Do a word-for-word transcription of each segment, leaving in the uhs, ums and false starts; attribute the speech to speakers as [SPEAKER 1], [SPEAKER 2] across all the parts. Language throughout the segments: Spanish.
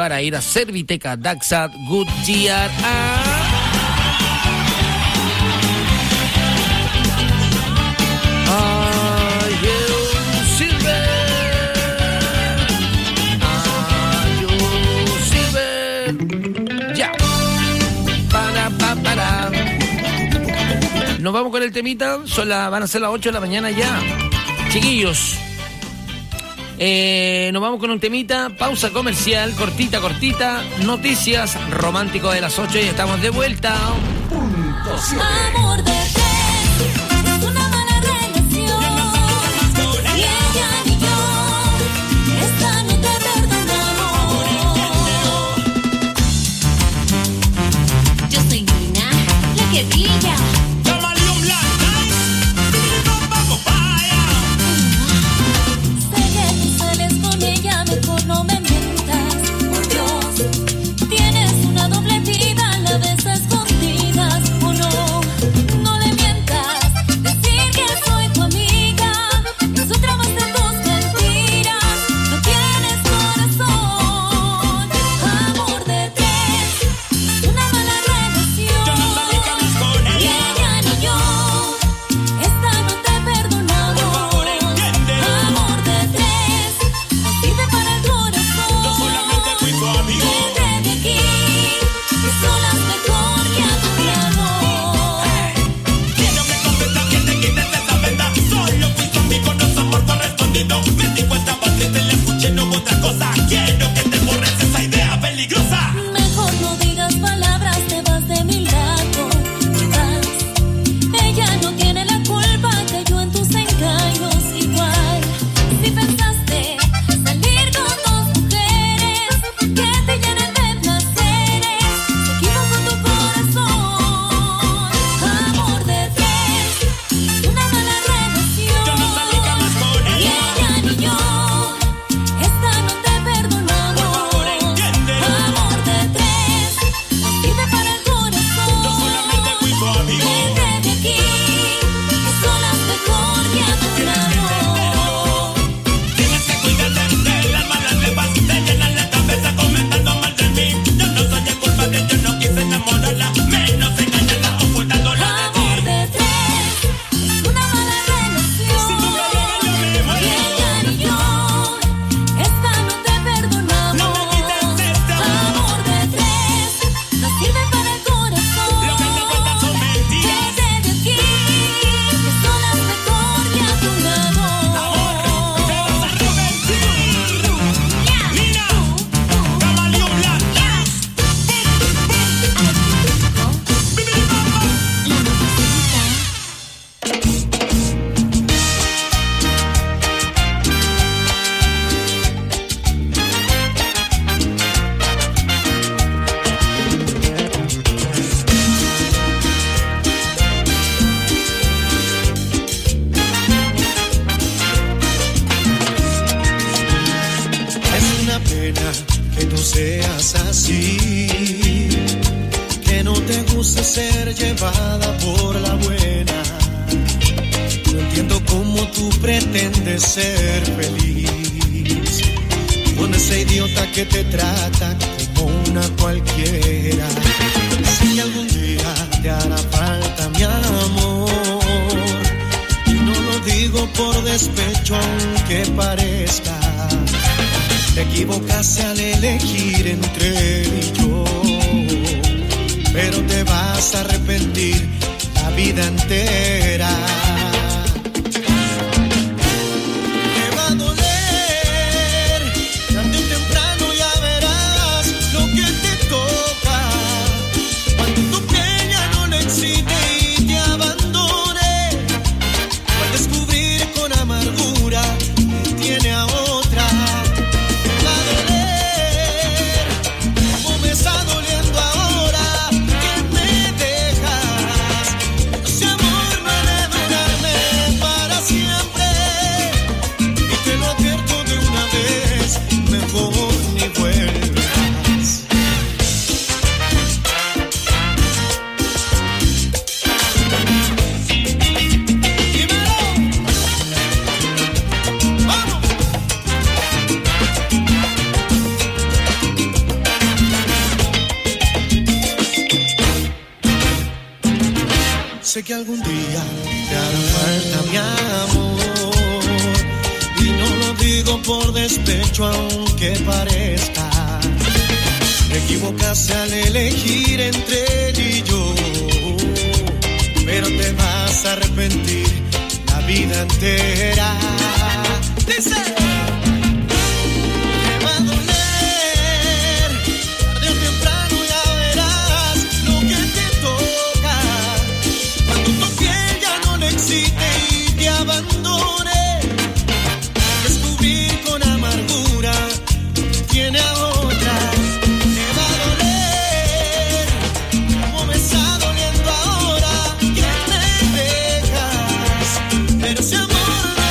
[SPEAKER 1] para ir a Serviteca Daxat Goodyear. Ah. Are you silver? Are you silver? Ya. Para, pa, para. Nos vamos con el temita. Son la, van a ser las ocho de la mañana ya. Chiquillos. Eh, nos vamos con un temita, pausa comercial, cortita, cortita, noticias, romántico de las ocho y estamos de vuelta.
[SPEAKER 2] Punto siete. Amor de tres, es una mala relación. Y ella ni yo, esta no te perdonamos. Yo soy Nina, la que brilla. No me mientas, por Dios. Tienes una doble vida, la ves a escondidas, o no, no le mientas. Decir que soy tu amiga, es otra más de tus mentiras. No tienes corazón, amor de tres, una mala relación. Yo no sabía que hablas con ella. Y ella ni yo, esta no te perdonamos. Por favor, entiende. Amor de tres, no sirve para el me di cuenta por triste, le escuché, no hubo otra cosa. Quiero que te borres esa idea peligrosa. Mejor no digas palabras, te vas de mi lado. Te vas. Ella no tiene la culpa, cayó en tus engaños igual. Si pensaste salir con dos mujeres que te llenen de placeres, se equivocó tu corazón. Amor de tres, una mala relación. Yo no salí jamás con ella. Doliendo ahora que me dejas, ese amor no
[SPEAKER 3] Sé que algún día te hará falta mi amor, y no lo digo por despecho aunque parezca. Te equivocaste al elegir entre él y yo, pero te vas a arrepentir la vida entera. Dice, te va a doler, tarde o temprano ya verás lo que te toca, cuando tu piel ya no le excite y te abandone. Descubrir con amargura que tiene a otra. Te va a doler, como me está doliendo ahora que me dejas, pero ese amor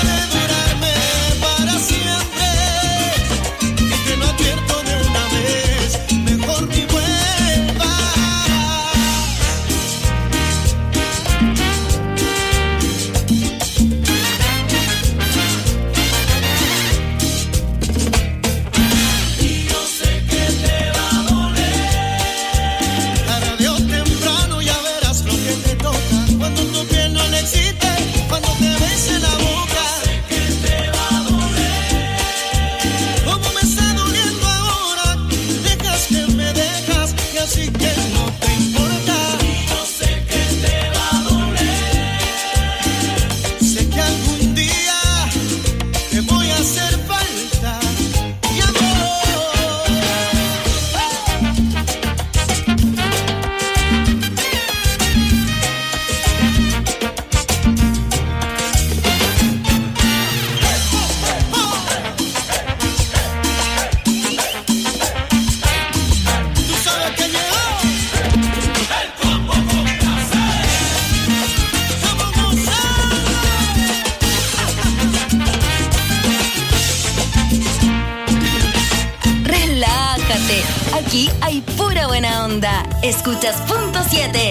[SPEAKER 4] Aquí hay pura buena onda. Escuchas Punto siete.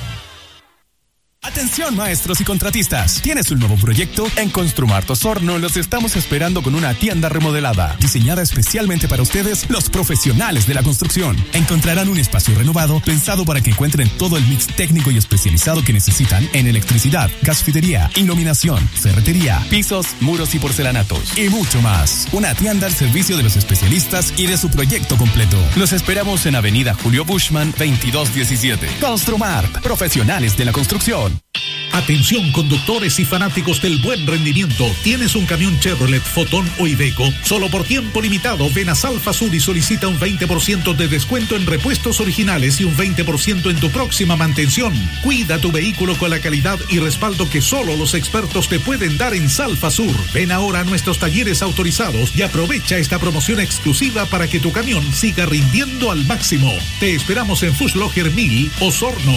[SPEAKER 5] Atención maestros y contratistas, ¿tienes un nuevo proyecto? En Construmart Osorno los estamos esperando con una tienda remodelada, diseñada especialmente para ustedes, los profesionales de la construcción. Encontrarán un espacio renovado, pensado para que encuentren todo el mix técnico y especializado que necesitan en electricidad, gasfidería, iluminación, ferretería, pisos, muros y porcelanatos, y mucho más. Una tienda al servicio de los especialistas y de su proyecto completo. Los esperamos en Avenida Julio Bushman, veintidós diecisiete. Construmart, profesionales de la construcción.
[SPEAKER 6] Atención conductores y fanáticos del buen rendimiento. ¿Tienes un camión Chevrolet, Fotón o Iveco? Solo por tiempo limitado ven a Salfa Sur y solicita un veinte por ciento de descuento en repuestos originales y un veinte por ciento en tu próxima mantención. Cuida tu vehículo con la calidad y respaldo que solo los expertos te pueden dar en Salfa Sur. Ven ahora a nuestros talleres autorizados y aprovecha esta promoción exclusiva para que tu camión siga rindiendo al máximo. Te esperamos en Fuschloger mil, Osorno.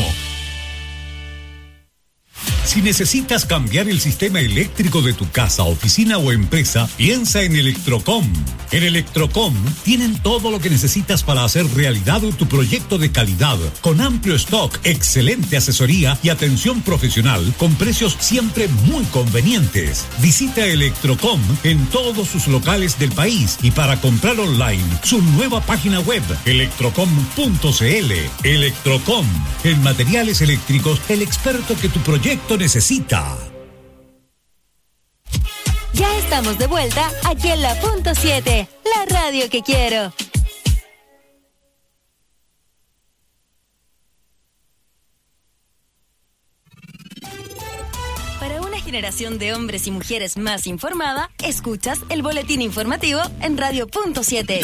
[SPEAKER 6] Si necesitas cambiar el sistema eléctrico de tu casa, oficina o empresa, piensa en Electrocom. En Electrocom tienen todo lo que necesitas para hacer realidad tu proyecto de calidad, con amplio stock, excelente asesoría y atención profesional, con precios siempre muy convenientes. Visita Electrocom en todos sus locales del país y para comprar online, su nueva página web, electrocom punto cl. Electrocom, en materiales eléctricos, el experto que tu proyecto necesita.
[SPEAKER 4] Ya estamos de vuelta aquí en la Punto siete, la radio que quiero. Para una generación de hombres y mujeres más informada, escuchas el boletín informativo en Radio Punto siete.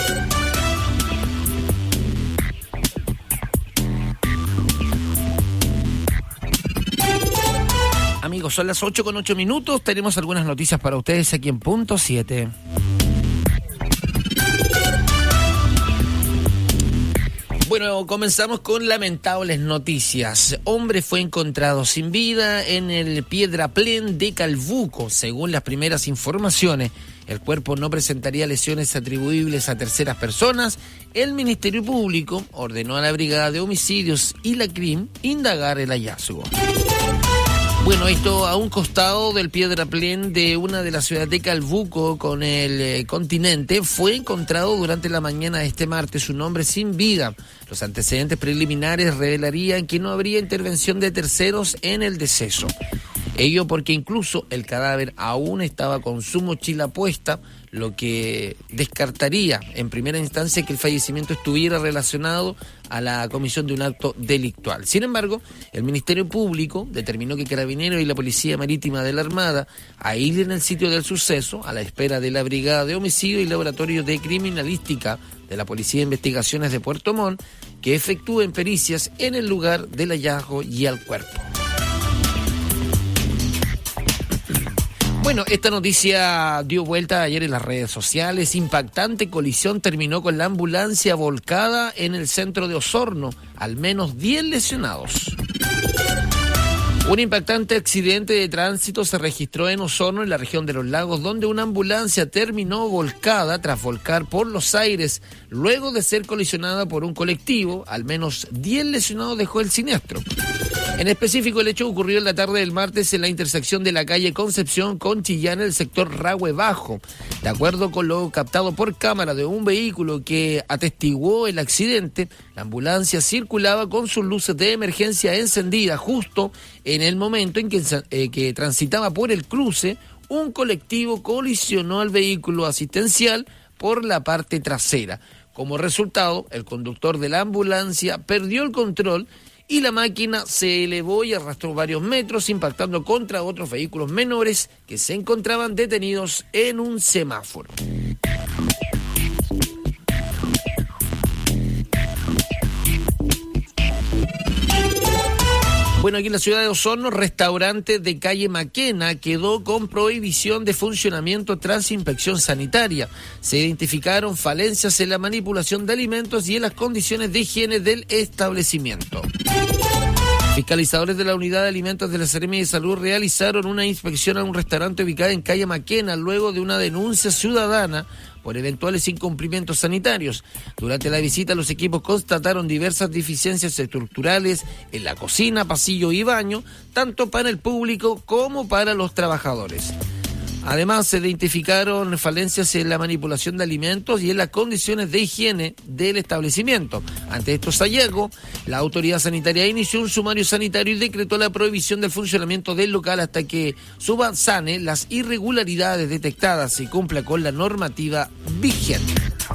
[SPEAKER 1] Amigos, son las ocho con ocho minutos. Tenemos algunas noticias para ustedes aquí en Punto siete. Bueno, comenzamos con lamentables noticias. Hombre fue encontrado sin vida en el Piedraplén de Calbuco. Según las primeras informaciones, el cuerpo no presentaría lesiones atribuibles a terceras personas. El Ministerio Público ordenó a la Brigada de Homicidios y la C R I M indagar el hallazgo. Bueno, esto a un costado del Piedraplén de una de las ciudades de Calbuco con el eh, continente, fue encontrado durante la mañana de este martes un hombre sin vida. Los antecedentes preliminares revelarían que no habría intervención de terceros en el deceso. Ello porque incluso el cadáver aún estaba con su mochila puesta, lo que descartaría en primera instancia que el fallecimiento estuviera relacionado a la comisión de un acto delictual. Sin embargo, el Ministerio Público determinó que Carabineros y la Policía Marítima de la Armada aíslen el sitio del suceso a la espera de la Brigada de Homicidio y Laboratorio de Criminalística de la Policía de Investigaciones de Puerto Montt, que efectúen pericias en el lugar del hallazgo y al cuerpo. Bueno, esta noticia dio vuelta ayer en las redes sociales. Impactante colisión terminó con la ambulancia volcada en el centro de Osorno. Al menos diez lesionados. Un impactante accidente de tránsito se registró en Osorno, en la región de los Lagos, donde una ambulancia terminó volcada tras volcar por los aires, luego de ser colisionada por un colectivo. Al menos diez lesionados dejó el siniestro. En específico, el hecho ocurrió en la tarde del martes en la intersección de la calle Concepción con Chillán, en el sector Rahue Bajo. De acuerdo con lo captado por cámara de un vehículo que atestiguó el accidente, la ambulancia circulaba con sus luces de emergencia encendidas justo en el momento en que, eh, que transitaba por el cruce. Un colectivo colisionó al vehículo asistencial por la parte trasera. Como resultado, el conductor de la ambulancia perdió el control y la máquina se elevó y arrastró varios metros, impactando contra otros vehículos menores que se encontraban detenidos en un semáforo. Bueno, aquí en la ciudad de Osorno, restaurante de calle Maquena quedó con prohibición de funcionamiento tras inspección sanitaria. Se identificaron falencias en la manipulación de alimentos y en las condiciones de higiene del establecimiento. Fiscalizadores de la Unidad de Alimentos de la Seremi de Salud realizaron una inspección a un restaurante ubicado en calle Maquena luego de una denuncia ciudadana por eventuales incumplimientos sanitarios. Durante la visita, los equipos constataron diversas deficiencias estructurales en la cocina, pasillo y baño, tanto para el público como para los trabajadores. Además, se identificaron falencias en la manipulación de alimentos y en las condiciones de higiene del establecimiento. Ante estos hallazgos, la autoridad sanitaria inició un sumario sanitario y decretó la prohibición del funcionamiento del local hasta que subsane las irregularidades detectadas y cumpla con la normativa vigente.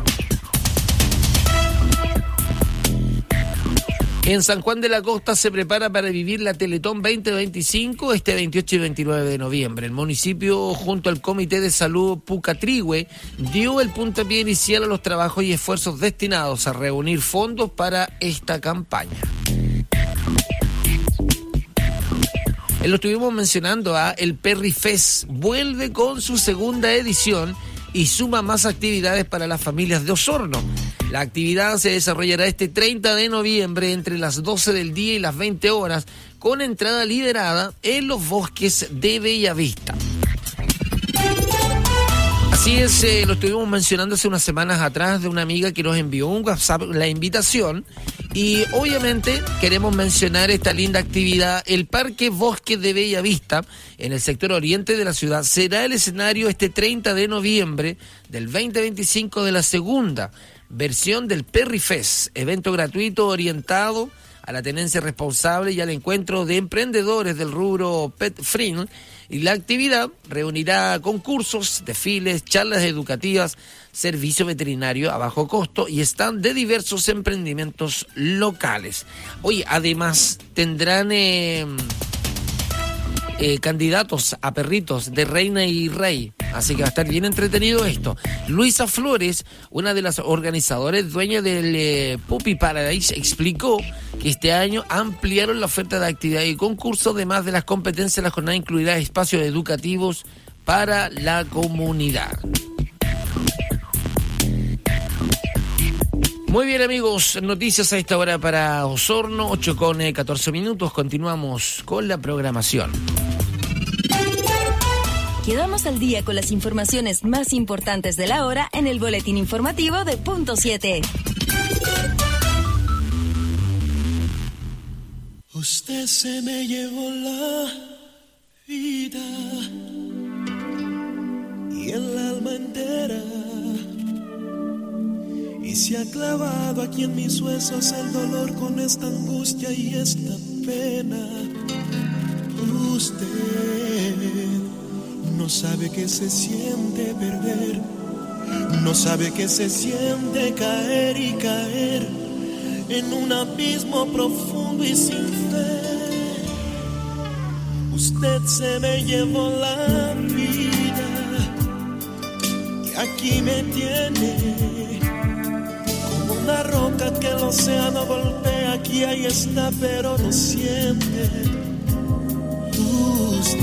[SPEAKER 1] En San Juan de la Costa se prepara para vivir la Teletón veinte veinticinco este veintiocho y veintinueve de noviembre. El municipio, junto al Comité de Salud Pucatrihue, dio el puntapié inicial a los trabajos y esfuerzos destinados a reunir fondos para esta campaña. Lo estuvimos mencionando, a el Perrifest vuelve con su segunda edición y suma más actividades para las familias de Osorno. La actividad se desarrollará este treinta de noviembre entre las doce del día y las veinte horas, con entrada liberada en los bosques de Bellavista. Así es, eh, lo estuvimos mencionando hace unas semanas atrás de una amiga que nos envió un WhatsApp la invitación, y obviamente queremos mencionar esta linda actividad. El Parque Bosque de Bellavista, en el sector oriente de la ciudad, será el escenario este treinta de noviembre del veinte veinticinco de la segunda versión del Perrifest, evento gratuito orientado a la tenencia responsable y al encuentro de emprendedores del rubro pet friendly. Y la actividad reunirá concursos, desfiles, charlas educativas, servicio veterinario a bajo costo y stand de diversos emprendimientos locales. Oye, además tendrán eh, eh, candidatos a perritos de reina y rey, así que va a estar bien entretenido esto. Luisa Flores, una de las organizadoras, dueña del eh, Puppy Paradise, explicó que este año ampliaron la oferta de actividad y concursos. Además de las competencias, la jornada incluirá espacios educativos para la comunidad. Muy bien, amigos, noticias a esta hora para Osorno, ocho con catorce minutos. Continuamos con la programación.
[SPEAKER 4] Quedamos al día con las informaciones más importantes de la hora en el boletín informativo de Punto siete.
[SPEAKER 3] Usted se me llevó la vida y el alma entera, y se ha clavado aquí en mis huesos el dolor con esta angustia y esta pena. Usted no sabe que se siente perder, no sabe que se siente caer y caer en un abismo profundo y sin fe. Usted se me llevó la vida y aquí me tiene como una roca que el océano golpea. Aquí ahí está, pero no siente. Usted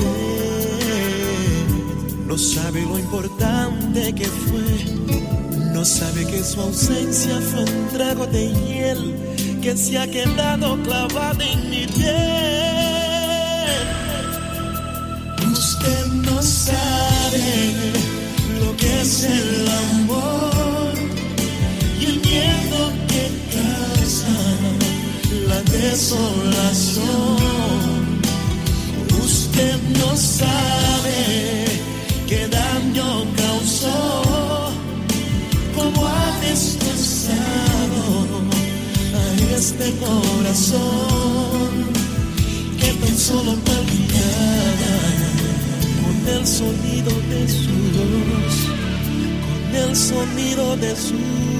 [SPEAKER 3] no sabe lo importante que fue, no sabe que su ausencia fue un trago de hiel que se ha quedado clavado en mi piel. Usted no sabe lo que es el amor y el miedo que causa la desolación. Usted no sabe qué daño causó, cómo ha destrozado a este corazón que tan solo palpitaba con el sonido de su voz, con el sonido de su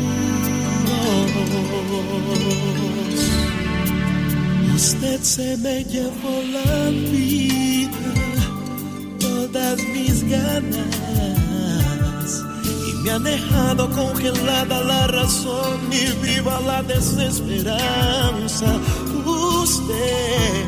[SPEAKER 3] voz. Usted se me llevó la vida, todas mis ganas, y me ha dejado congelada la razón y viva la desesperanza. Usted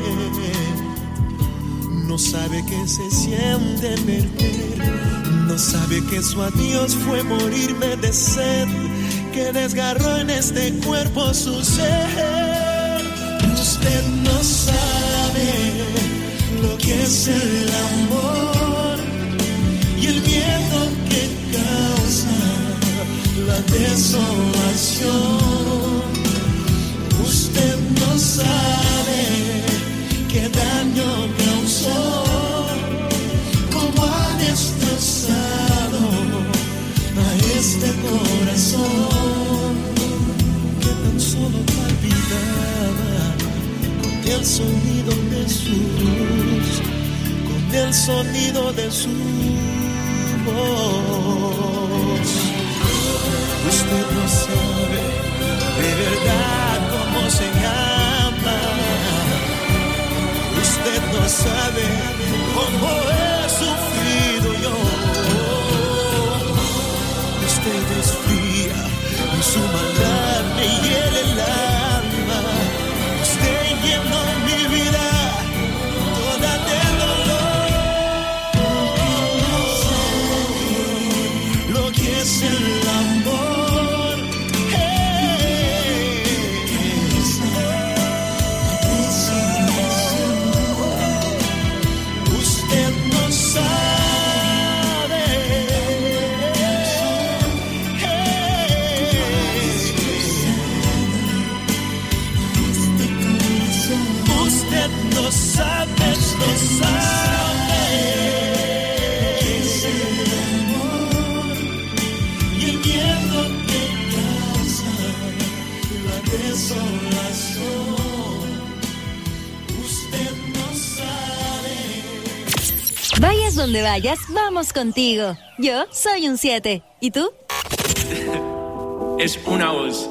[SPEAKER 3] no sabe que se siente perder, no sabe que su adiós fue morirme de sed, que desgarró en este cuerpo su ser. Usted no sabe lo que es el amor y el miedo que causa la desolación. Usted no sabe qué daño causó, cómo ha destrozado a este corazón que tan solo palpitaba el sonido de su voz, con el sonido de su voz. Usted no sabe de verdad cómo se llama, usted no sabe cómo he sufrido yo. Usted es fría y su maldad me hiere el alma. Usted llenó mi vida toda de dolor. Lo que es el amor es usted no sabe. Usted no sabe, no sabe qué es el amor y el miedo que causa la desolación. Usted no sabe.
[SPEAKER 4] Vayas donde vayas, vamos contigo. Yo soy un siete. ¿Y tú?
[SPEAKER 7] Es una voz.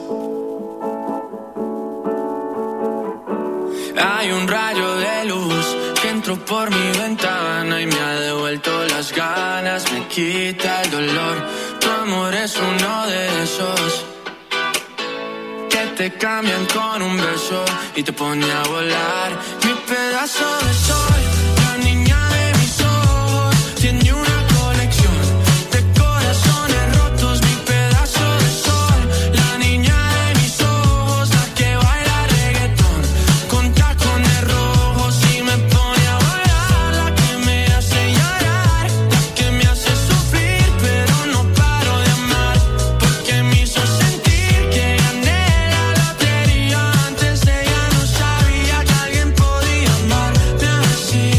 [SPEAKER 7] Hay un rayo de luz que entró por mi ventana y me ha devuelto las ganas, me quita el dolor. Tu amor es uno de esos que te cambian con un beso y te pone a volar. Mi pedazo de sol, la niña de mis ojos, tiene una colección de corazones rotos. Mi pedazo de sol, la niña de mis ojos, la que baila reggaetón con tacones rojos y me pone a bailar, la que me hace llorar, la que me hace sufrir, pero no paro de amar, porque me hizo sentir que gané la lotería. Antes ella no sabía que alguien podía amarme así.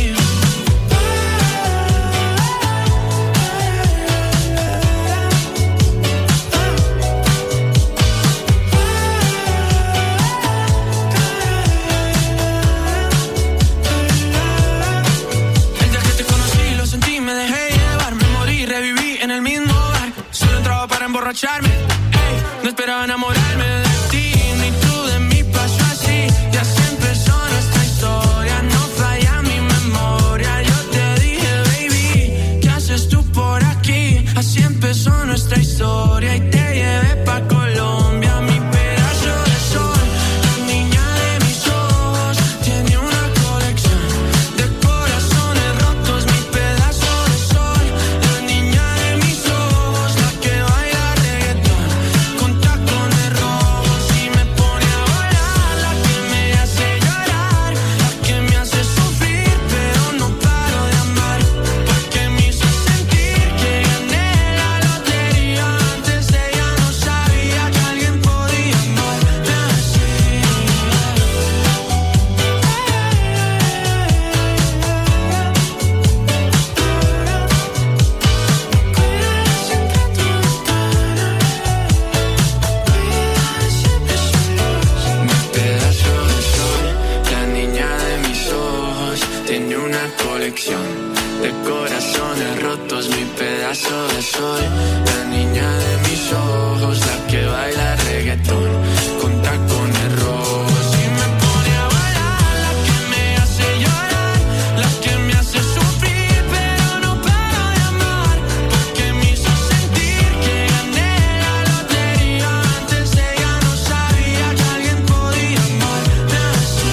[SPEAKER 7] colección de corazones rotos, mi pedazo de sol. La niña de mis ojos, la que baila reggaetón con tacones rojos y me pone a bailar, la que me hace llorar, la que me hace sufrir, pero no paro de amar, porque me hizo sentir que gané la lotería. Antes ella no sabía que alguien podía amarme así.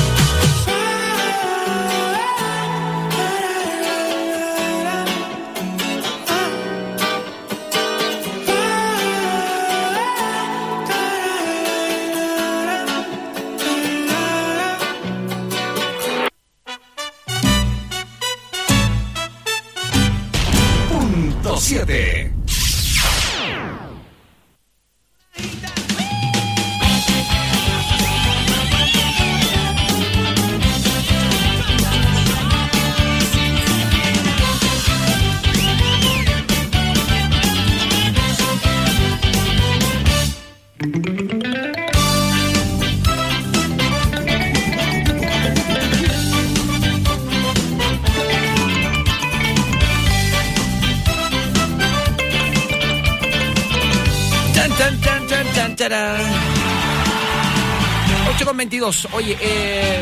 [SPEAKER 5] Punto siete.
[SPEAKER 1] ocho con veintidós. Oye, eh,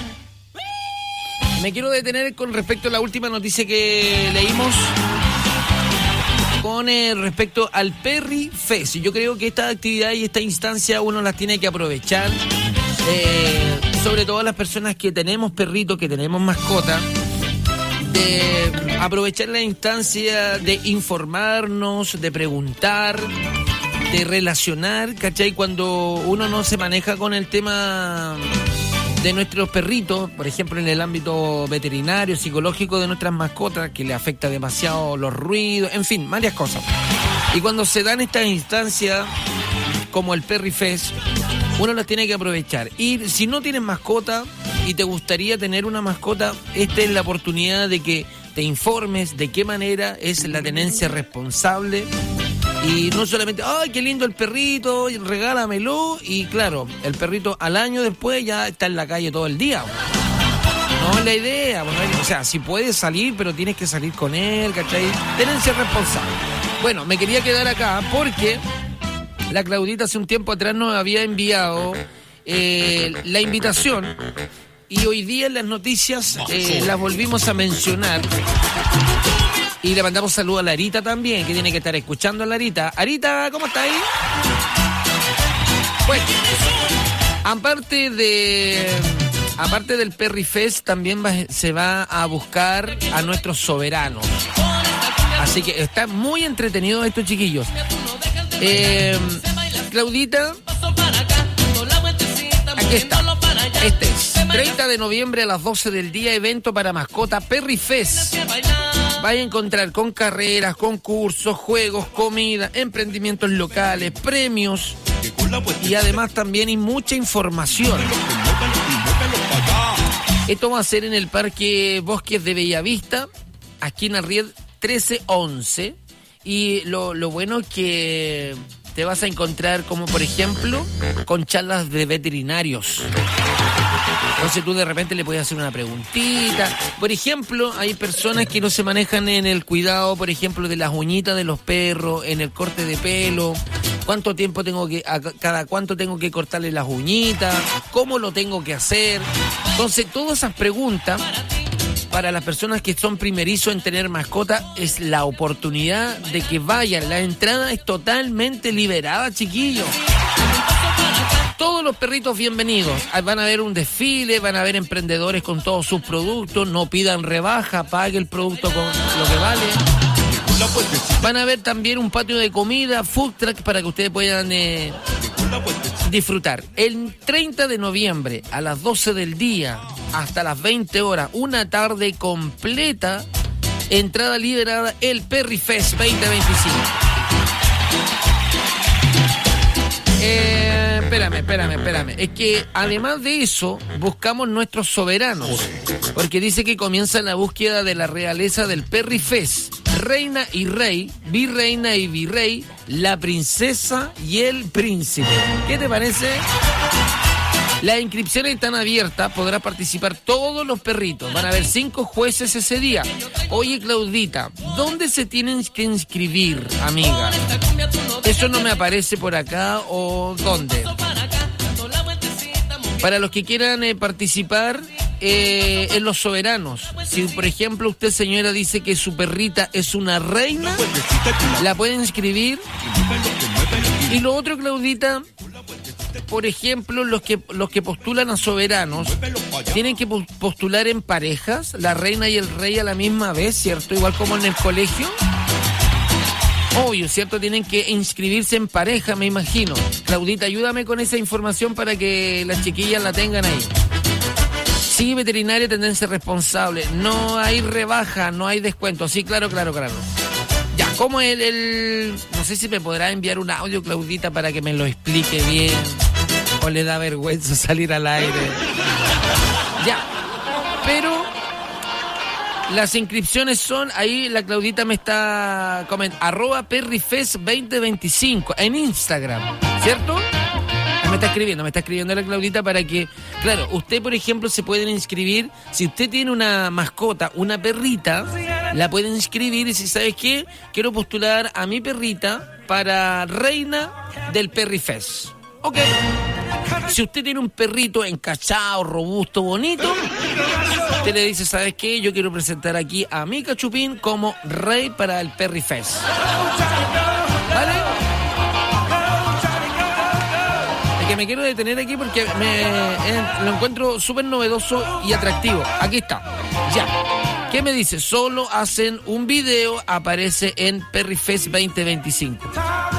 [SPEAKER 1] me quiero detener con respecto a la última noticia que leímos con eh, respecto al Perry Fest. Yo creo que esta actividad y esta instancia uno las tiene que aprovechar, eh, sobre todo las personas que tenemos perritos, que tenemos mascotas, de aprovechar la instancia de informarnos, de preguntar, de relacionar, ¿cachai? Cuando uno no se maneja con el tema de nuestros perritos, por ejemplo en el ámbito veterinario, psicológico de nuestras mascotas, que le afecta demasiado los ruidos, en fin, varias cosas. Y cuando se dan estas instancias como el Perry Fest, uno las tiene que aprovechar. Y si no tienes mascota y te gustaría tener una mascota, esta es la oportunidad de que te informes de qué manera es la tenencia responsable. Y no solamente, ¡ay, qué lindo el perrito! Regálamelo. Y claro, el perrito al año después ya está en la calle todo el día. No es la idea. Bueno, o sea, si puedes salir, pero tienes que salir con él, ¿cachai? Tenencia responsable. Bueno, me quería quedar acá porque la Claudita hace un tiempo atrás nos había enviado eh, la invitación. Y hoy día en las noticias eh, las volvimos a mencionar. Y le mandamos saludos a Larita también, que tiene que estar escuchando a Larita. Arita, ¿cómo está ahí? Bueno, aparte de aparte del Perry Fest, también va, se va a buscar a nuestros soberanos. Así que está muy entretenido estos chiquillos. Eh, Claudita, aquí está. Este es treinta de noviembre a las doce del día, evento para mascota Perry Fest. Vaya a encontrar con carreras, concursos, juegos, comida, emprendimientos locales, premios y además también hay mucha información. Esto va a ser en el Parque Bosques de Bellavista, aquí en Arried trece once. Y lo, lo bueno es que te vas a encontrar como, por ejemplo, con charlas de veterinarios. Entonces tú de repente le puedes hacer una preguntita. Por ejemplo, hay personas que no se manejan en el cuidado, por ejemplo, de las uñitas de los perros, en el corte de pelo. ¿Cuánto tiempo tengo que, a cada cuánto tengo que cortarle las uñitas? ¿Cómo lo tengo que hacer? Entonces, todas esas preguntas para las personas que son primerizos en tener mascota es la oportunidad de que vayan. La entrada es totalmente liberada, chiquillos. Todos los perritos bienvenidos. Van a ver un desfile, van a ver emprendedores con todos sus productos. No pidan rebaja, pague el producto con lo que vale. Van a ver también un patio de comida, food truck, para que ustedes puedan eh, disfrutar. El treinta de noviembre a las doce del día hasta las veinte horas, una tarde completa, entrada liberada, el Perry Fest veinte veinticinco. Eh, espérame, espérame, espérame. Es que además de eso, buscamos nuestros soberanos. Porque dice que comienza la búsqueda de la realeza del Perry Fest. Reina y rey, virreina y virrey, la princesa y el príncipe. ¿Qué te parece? Las inscripciones están abiertas, podrá participar todos los perritos. Van a haber cinco jueces ese día. Oye, Claudita, ¿dónde se tienen que inscribir, amiga? Eso no me aparece por acá, o ¿dónde? Para los que quieran eh, participar eh, en los soberanos. Si, por ejemplo, usted, señora, dice que su perrita es una reina, la puede inscribir. Y lo otro, Claudita, por ejemplo, los que los que postulan a soberanos tienen que postular en parejas, la reina y el rey a la misma vez, ¿cierto? Igual como en el colegio. Obvio, ¿cierto? Tienen que inscribirse en pareja, me imagino. Claudita, ayúdame con esa información para que las chiquillas la tengan ahí. Sí, veterinaria, tendencia responsable. No hay rebaja, no hay descuento. Sí, claro, claro, claro. Ya, ¿cómo el, el...? No sé si me podrá enviar un audio, Claudita, para que me lo explique bien. O le da vergüenza salir al aire. Ya, pero... las inscripciones son, ahí la Claudita me está comentando, arroba perrifest veinte veinticinco en Instagram, ¿cierto? Me está escribiendo, me está escribiendo la Claudita para que, claro, usted, por ejemplo, se puede inscribir, si usted tiene una mascota, una perrita, la puede inscribir y si, ¿sabes qué? Quiero postular a mi perrita para reina del Perrifest. Ok. Si usted tiene un perrito encachado, robusto, bonito, usted le dice, ¿sabes qué? Yo quiero presentar aquí a mi cachupín como rey para el Perrifest. ¿Vale? Es que me quiero detener aquí porque me, eh, lo encuentro súper novedoso y atractivo. Aquí está. Ya. ¿Qué me dice? Solo hacen un video, aparece en Perrifest veinte veinticinco.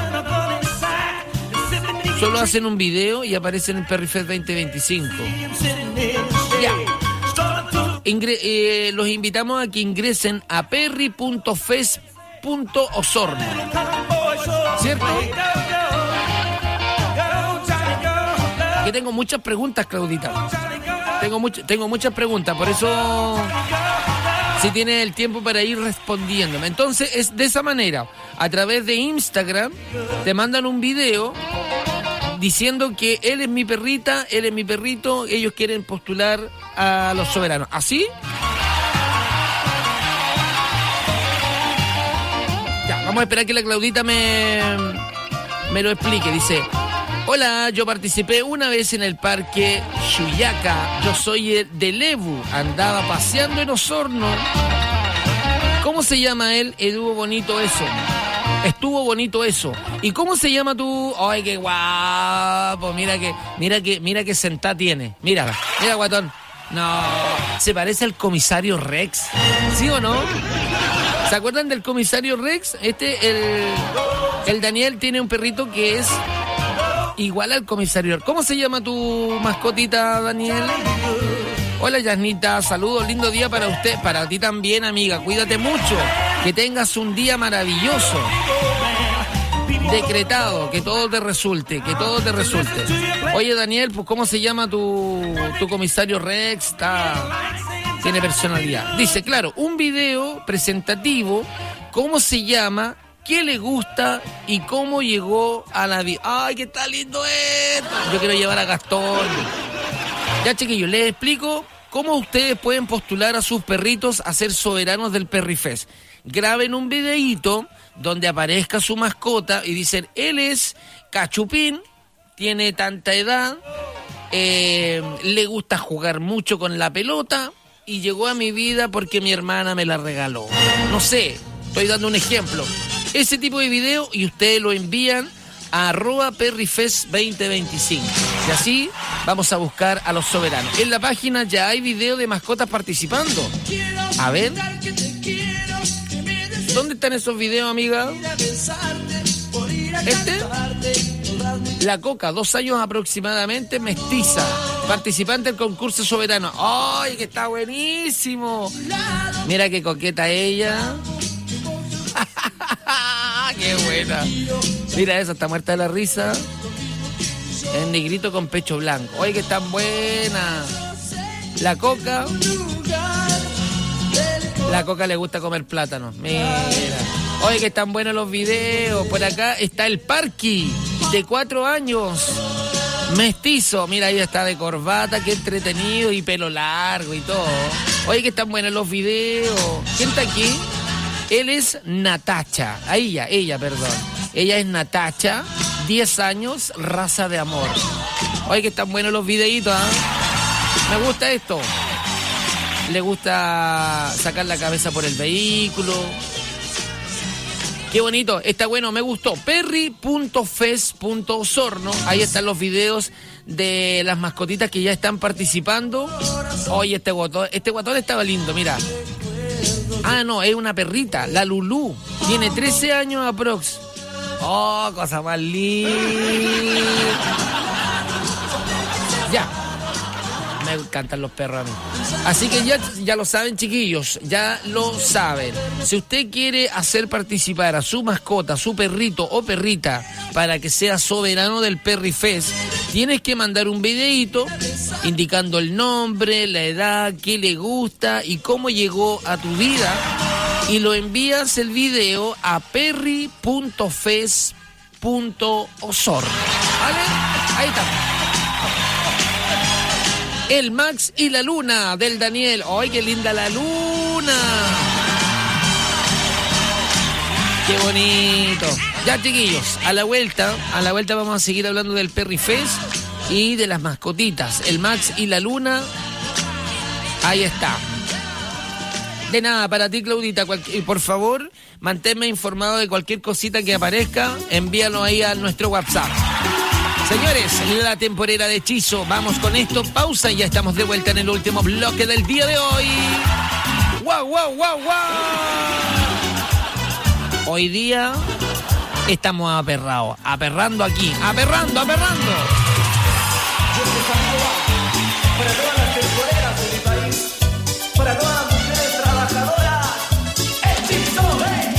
[SPEAKER 1] Solo hacen un video y aparecen en Perrifest veinte veinticinco. Ya. Ingre- eh, los invitamos a que ingresen a perry punto fest punto osorno. ¿Cierto? Que tengo muchas preguntas, Claudita. Tengo, much- tengo muchas preguntas, por eso... si tiene el tiempo para ir respondiéndome. Entonces es de esa manera. A través de Instagram te mandan un video diciendo que él es mi perrita, él es mi perrito, ellos quieren postular a los soberanos. ¿Así? Ya, vamos a esperar que la Claudita me, me lo explique. Dice, hola, yo participé una vez en el parque Chuyaca. Yo soy de Lebu, andaba paseando en Osorno. ¿Cómo se llama él? Estuvo bonito eso. Estuvo bonito eso. ¿Y cómo se llama tú? Ay, qué guapo. Mira que, mira que, mira que sentada tiene. Mira, mira, guatón. No, se parece al comisario Rex. ¿Sí o no? ¿Se acuerdan del comisario Rex? Este, el, el Daniel tiene un perrito que es igual al comisario. ¿Cómo se llama tu mascotita, Daniel? Hola, Yasnita, saludos, lindo día para usted, para ti también, amiga, cuídate mucho, que tengas un día maravilloso, decretado, que todo te resulte, que todo te resulte. Oye, Daniel, pues, ¿cómo se llama tu, tu comisario Rex? Está, tiene personalidad. Dice, claro, un video presentativo, ¿cómo se llama? ¿Qué le gusta y cómo llegó a la vida? ¡Ay, qué está lindo esto! Yo quiero llevar a Gastón. Ya, chiquillos, les explico cómo ustedes pueden postular a sus perritos a ser soberanos del Perrifest. Graben un videíto donde aparezca su mascota y dicen, él es cachupín, tiene tanta edad, eh, le gusta jugar mucho con la pelota y llegó a mi vida porque mi hermana me la regaló. No sé, estoy dando un ejemplo. Ese tipo de video y ustedes lo envían a arroba perrifest veinte veinticinco. Y así vamos a buscar a los soberanos. En la página ya hay video de mascotas participando. A ver. ¿Dónde están esos videos, amiga? ¿Este? La Coca, dos años aproximadamente, mestiza. Participante del concurso soberano. ¡Ay, que está buenísimo! Mira qué coqueta ella. ¡Qué buena! Mira esa, está muerta de la risa. El negrito con pecho blanco. ¡Ay, que tan buena! La Coca. La Coca le gusta comer plátano. Mira. Oye, que están buenos los videos. Por acá está el Parky, de cuatro años. Mestizo, mira, ahí está de corbata, qué entretenido, y pelo largo y todo. Oye, que están buenos los videos. ¿Quién está aquí? Él es Natacha. A ella, ella, perdón. Ella es Natacha, diez años, raza de amor. Oye, que están buenos los videitos, ¿ah? ¿eh? Me gusta esto. Le gusta sacar la cabeza por el vehículo. Qué bonito, está bueno, me gustó. perry punto fes punto osorno. Ahí están los videos de las mascotitas que ya están participando. Oye, este guatón, este guatón estaba lindo, mira. Ah, no, es una perrita, la Lulú. Tiene trece años aprox. Oh, cosa más linda. Ya. Me encantan los perros a mí. Así que ya, ya lo saben, chiquillos, ya lo saben. Si usted quiere hacer participar a su mascota, a su perrito o perrita, para que sea soberano del Perrifest, tienes que mandar un videíto indicando el nombre, la edad, qué le gusta y cómo llegó a tu vida. Y lo envías el video a perry punto fes punto osorno. ¿Vale? Ahí está. El Max y la Luna del Daniel. ¡Ay, qué linda la luna! ¡Qué bonito! Ya, chiquillos, a la vuelta, a la vuelta vamos a seguir hablando del Perrifest y de las mascotitas. El Max y la Luna. Ahí está. De nada, para ti, Claudita, cualquier, por favor, manténme informado de cualquier cosita que aparezca. Envíalo ahí a nuestro WhatsApp. Señores, la temporera de hechizo. Vamos con esto. Pausa y ya estamos de vuelta en el último bloque del día de hoy. ¡Guau, guau, guau, guau! Hoy día estamos aperrados. Aperrando aquí. Aperrando, aperrando.
[SPEAKER 8] Para todas las temporeras de mi país. Para todas las mujeres trabajadoras. ¡Hechizo, eh!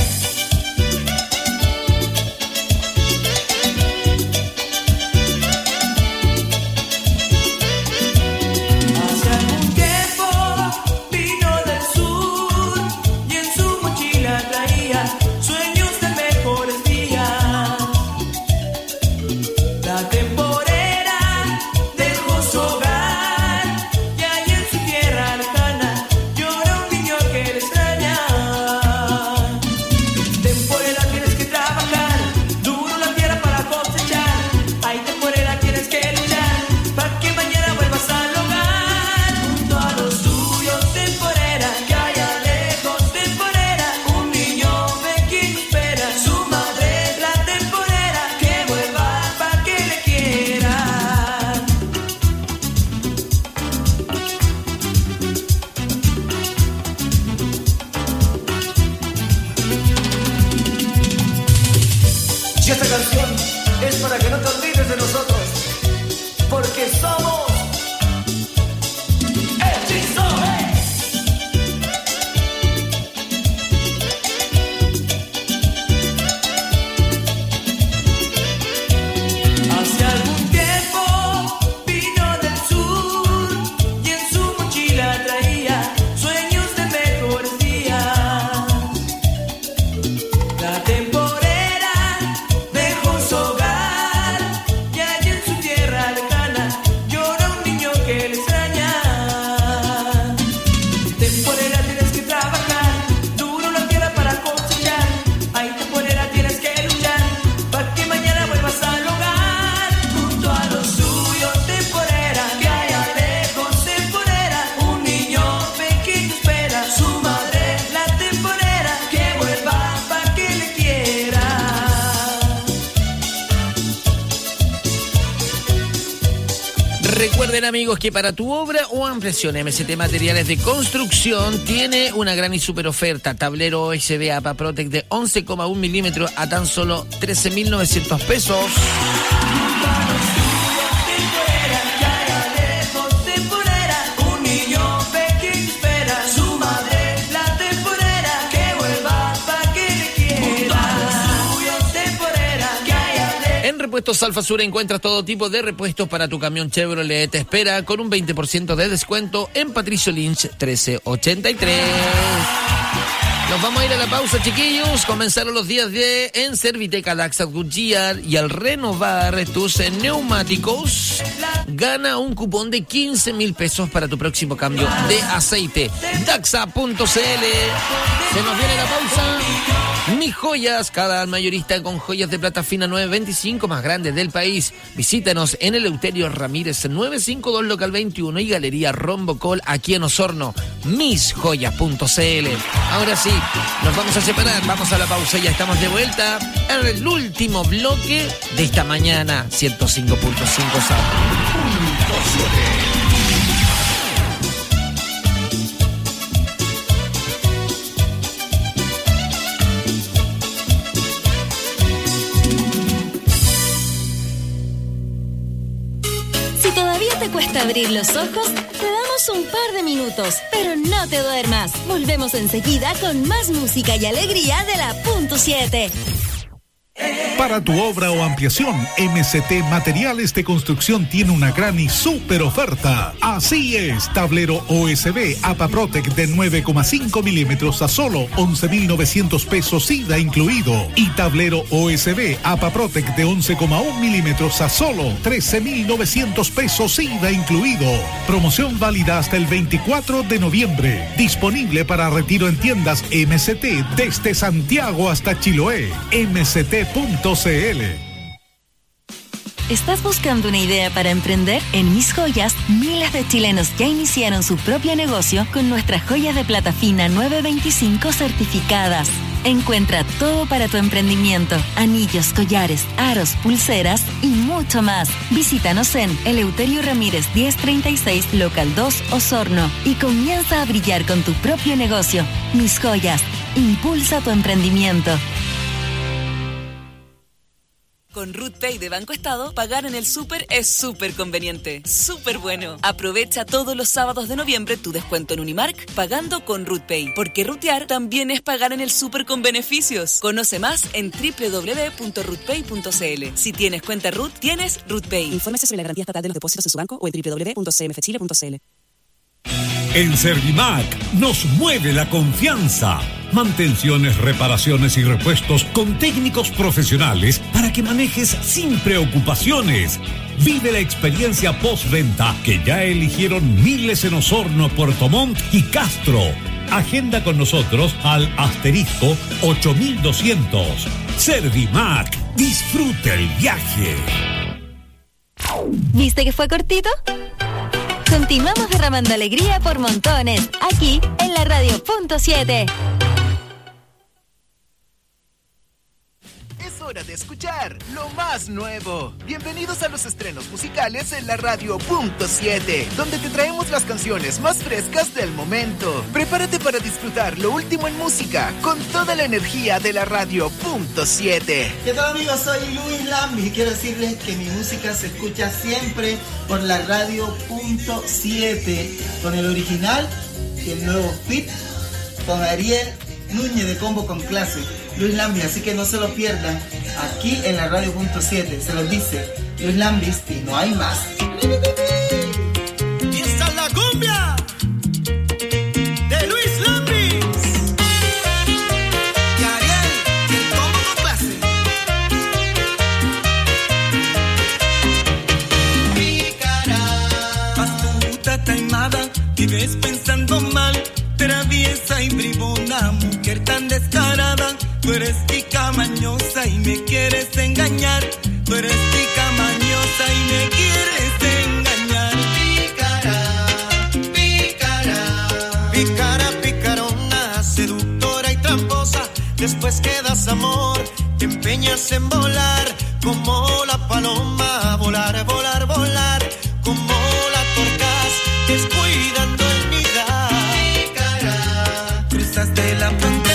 [SPEAKER 1] Recuerden, amigos, que para tu obra o ampliación M S T Materiales de Construcción tiene una gran y super oferta. Tablero O S B A P A Protec de once coma uno milímetros a tan solo trece mil novecientos pesos. Repuestos Alfa Sur encuentras todo tipo de repuestos para tu camión Chevrolet. Te espera con un veinte por ciento de descuento en Patricio Lynch trece ochenta y tres. Nos vamos a ir a la pausa, chiquillos. Comenzaron los días de en Serviteca Daxa Goodyear y al renovar tus neumáticos, gana un cupón de quince mil pesos para tu próximo cambio de aceite. Daxa punto c l. Se nos viene la pausa. Mis Joyas, cada mayorista con joyas de plata fina nueve veinticinco más grandes del país. Visítanos en el Eleuterio Ramírez nueve cincuenta y dos local veintiuno y Galería Rombocol aquí en Osorno. mis joyas punto c l. Ahora sí, nos vamos a separar, vamos a la pausa y ya estamos de vuelta en el último bloque de esta mañana. ciento cinco punto cinco S A P.
[SPEAKER 4] ¿Te cuesta abrir los ojos? Te damos un par de minutos, pero no te duermas. Volvemos enseguida con más música y alegría de la punto siete.
[SPEAKER 6] Para tu obra o ampliación, M C T Materiales de Construcción tiene una gran y súper oferta. Así es, tablero O S B APAPROTEC de nueve coma cinco milímetros a solo once mil novecientos pesos I V A incluido. Y tablero O S B APAPROTEC de once coma uno milímetros a solo trece mil novecientos pesos I V A incluido. Promoción válida hasta el veinticuatro de noviembre. Disponible para retiro en tiendas M C T desde Santiago hasta Chiloé. M C T punto c l.
[SPEAKER 4] ¿Estás buscando una idea para emprender? En Mis Joyas, miles de chilenos ya iniciaron su propio negocio con nuestras joyas de plata fina nueve veinticinco certificadas. Encuentra todo para tu emprendimiento: anillos, collares, aros, pulseras y mucho más. Visítanos en Eleuterio Ramírez diez treinta y seis, local dos, Osorno, y comienza a brillar con tu propio negocio. Mis Joyas, impulsa tu emprendimiento.
[SPEAKER 9] Con RootPay de Banco Estado, pagar en el súper es súper conveniente, súper bueno. Aprovecha todos los sábados de noviembre tu descuento en Unimark pagando con RootPay, porque rutear también es pagar en el súper con beneficios. Conoce más en doble u doble u doble u punto rootpay punto c l. Si tienes cuenta Root, tienes RootPay.
[SPEAKER 10] Infórmese sobre la garantía estatal de los depósitos en su banco o en doble u doble u doble u punto c m f chile punto c l.
[SPEAKER 6] En Servimac nos mueve la confianza. Mantenciones, reparaciones y repuestos con técnicos profesionales para que manejes sin preocupaciones. Vive la experiencia postventa que ya eligieron miles en Osorno, Puerto Montt y Castro. Agenda con nosotros al asterisco ocho mil doscientos. Servimac, disfruta el viaje.
[SPEAKER 4] ¿Viste que fue cortito? Continuamos derramando alegría por montones, aquí en la radio punto siete.
[SPEAKER 11] Es hora de escuchar lo más nuevo. Bienvenidos a los estrenos musicales en la radio punto siete, donde te traemos las canciones más frescas del momento. Prepárate para disfrutar lo último en música con toda la energía de la radio punto siete.
[SPEAKER 12] ¿Qué tal, amigos? Soy Luis Lambi y quiero decirles que mi música se escucha siempre por la radio punto siete, con el original y el nuevo fit con Ariel Núñez de Combo con Clase. Luis Lambi, así que no se lo pierdan aquí en la radio punto siete. Se los dice Luis Lambi y no hay más.
[SPEAKER 3] Y esta es la cumbia de Luis Lambi y Ariel de Combo con Clase. Pícara, astuta, taimada, vives pensando mal, traviesa y bribona, mujer tan descarada. Tú eres tica mañosa y me quieres engañar. Tú eres tica mañosa y me quieres engañar. Pícara, pícara, pícara, picarona, seductora y tramposa. Después que das amor, te empeñas en volar como la paloma. Volar, volar, volar como la torcaz, descuidando el nidal. Pícara, cruzaste la frontera.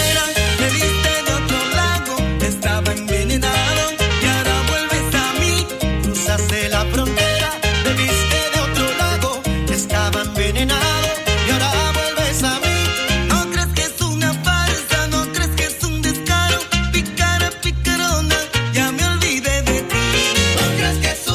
[SPEAKER 3] Que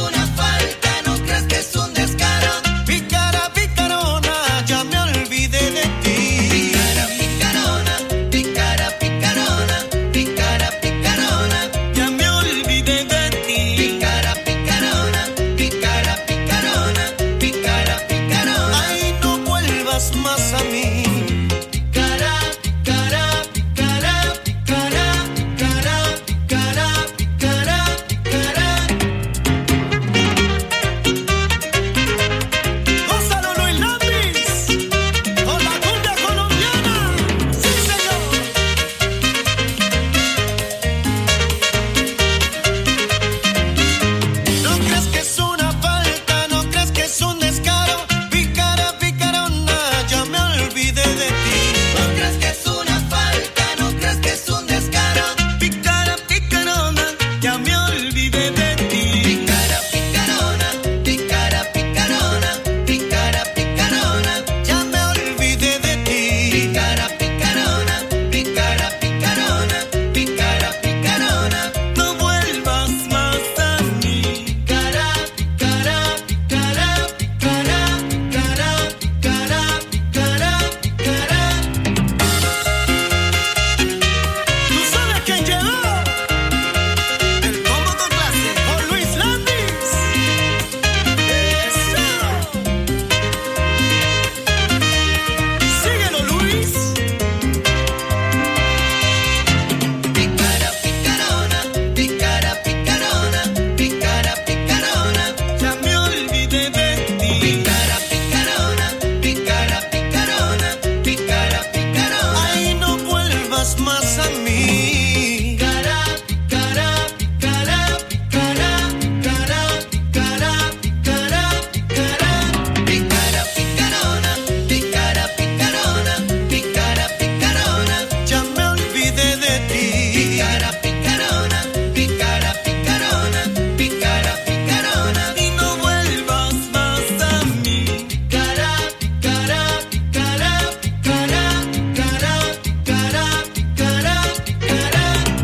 [SPEAKER 3] ti. Pícara, picarona, pícara, picarona, pícara, picarona. Ay, no vuelvas más a mí. Pícara, pícara, pícara, pícara, pícara, pícara, pícara, pícara. Pícara, picarona, pícara, picarona, pícara, picarona. Ya me olvidé de ti. Pícara, picarona, pícara, picarona, pícara, picarona. Y no vuelvas más a mí. Pícara, pícara, pícara, pícara, pícara, pícara, pícara, pícara.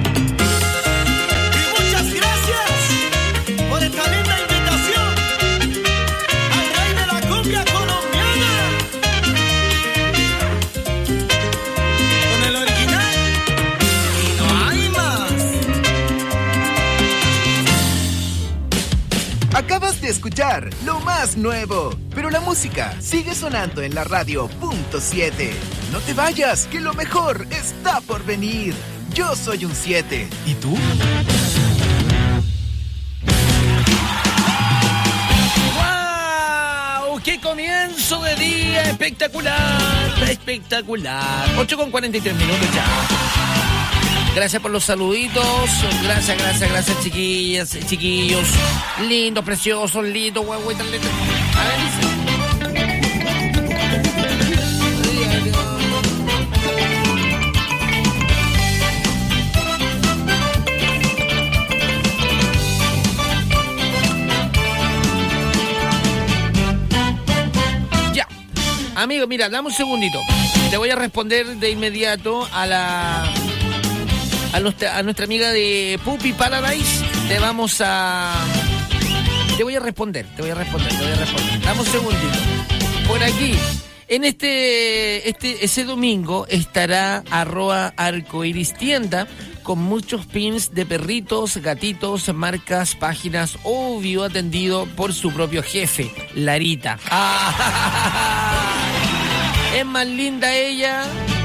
[SPEAKER 3] Y muchas gracias por esta linda invitación al rey de la cumbia colombiana. Con el original y no hay más.
[SPEAKER 11] Acabas de escuchar lo más nuevo, pero la música sigue sonando en la radio punto siete. No te vayas, que lo mejor está por venir. Yo soy un siete. ¿Y tú?
[SPEAKER 1] ¡Wow! ¡Qué comienzo de día! Espectacular, espectacular. ocho con cuarenta y tres minutos ya. Gracias por los saluditos. Gracias, gracias, gracias, chiquillas, chiquillos. Lindos, preciosos, lindos, guaguitas, lindos. A ver, dice. Ya. Amigo, mira, dame un segundito. Te voy a responder de inmediato a la... A nuestra, a nuestra amiga de Puppy Paradise. Te vamos a... Te voy a responder, te voy a responder, te voy a responder. Dame un segundito. Por aquí, en este, este ese domingo estará arroba arcoiris tienda con muchos pins de perritos, gatitos, marcas, páginas, obvio atendido por su propio jefe, Larita. Ah, es más linda ella.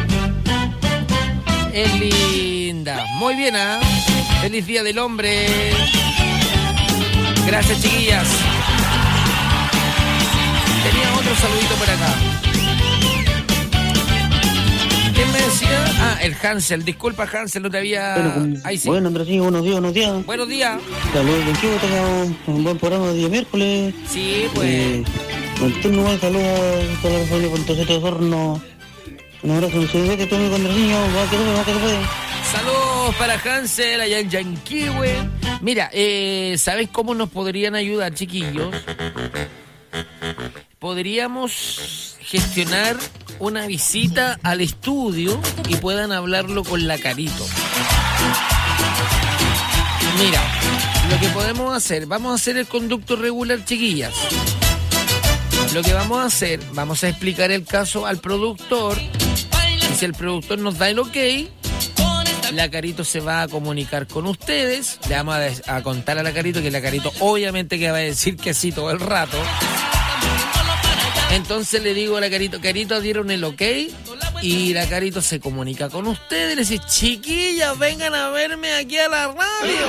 [SPEAKER 1] Es linda. Muy bien, ¿ah? ¿eh? Feliz Día del Hombre. Gracias, chiquillas. Tenía otro saludito por acá. ¿Quién me decía? Ah, el Hansel. Disculpa, Hansel, no te había...
[SPEAKER 13] Bueno,
[SPEAKER 1] Ahí sí.
[SPEAKER 13] Bueno, Andresín, buenos días, buenos días.
[SPEAKER 1] Buenos días.
[SPEAKER 13] Saludos, contigo, tengamos un buen programa de día miércoles.
[SPEAKER 1] Sí, pues.
[SPEAKER 13] Eh, Antonio, un saludo a toda la familia Pontosete de Horno. Un abrazo, un saludo que tome con niño, va que puede, va que puede.
[SPEAKER 1] Saludos para Hansel, allá en Yanquihue. Mira, eh, ¿sabes cómo nos podrían ayudar, chiquillos? Podríamos gestionar una visita al estudio y puedan hablarlo con la Carito. Mira, lo que podemos hacer, vamos a hacer el conducto regular, chiquillas. Lo que vamos a hacer, vamos a explicar el caso al productor. Y si el productor nos da el ok, la Carito se va a comunicar con ustedes. Le vamos a, a contar a la Carito que la Carito obviamente que va a decir que sí todo el rato. Entonces le digo a la Carito, Carito dieron el ok y la Carito se comunica con ustedes y le dice, chiquillas, vengan a verme aquí a la radio.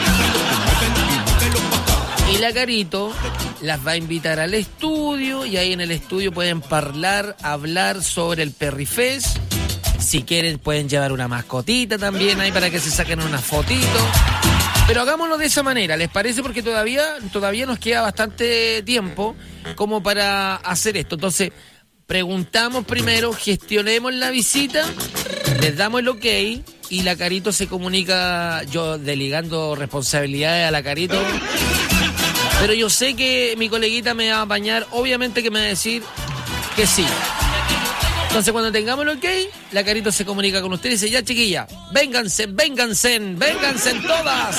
[SPEAKER 1] Y la Carito las va a invitar al estudio y ahí en el estudio pueden hablar, hablar sobre el Perrifest. Si quieren pueden llevar una mascotita también ahí para que se saquen unas fotitos. Pero hagámoslo de esa manera, ¿les parece? Porque todavía, todavía nos queda bastante tiempo como para hacer esto. Entonces, preguntamos primero, gestionemos la visita, les damos el ok y la Carito se comunica, yo delegando responsabilidades a la Carito. Pero yo sé que mi coleguita me va a apañar, obviamente que me va a decir que sí. Entonces cuando tengamos el ok, la Carito se comunica con ustedes y dice, ya chiquilla, vénganse, vénganse, vénganse todas.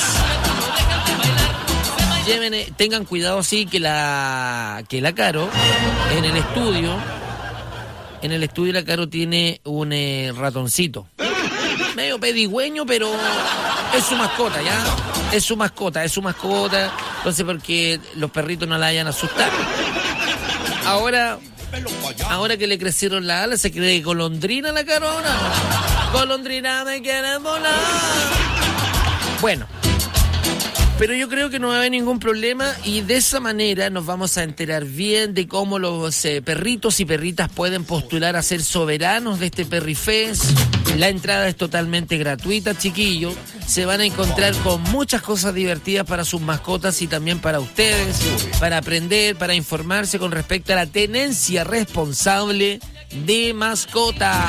[SPEAKER 1] Lleven, tengan cuidado así que la que la Caro en el estudio, en el estudio la Caro tiene un eh, ratoncito. Medio pedigüeño, pero es su mascota, ¿ya? Es su mascota, es su mascota. Entonces porque los perritos no la vayan a asustar. Ahora... Ahora que le crecieron las alas, ¿se cree golondrina la Caro ahora? Golondrina me quiere volar. Bueno, Pero yo creo que no va a haber ningún problema y de esa manera nos vamos a enterar bien de cómo los eh, perritos y perritas pueden postular a ser soberanos de este Perrifest. La entrada es totalmente gratuita, chiquillos. Se van a encontrar con muchas cosas divertidas para sus mascotas y también para ustedes, para aprender, para informarse con respecto a la tenencia responsable de mascotas.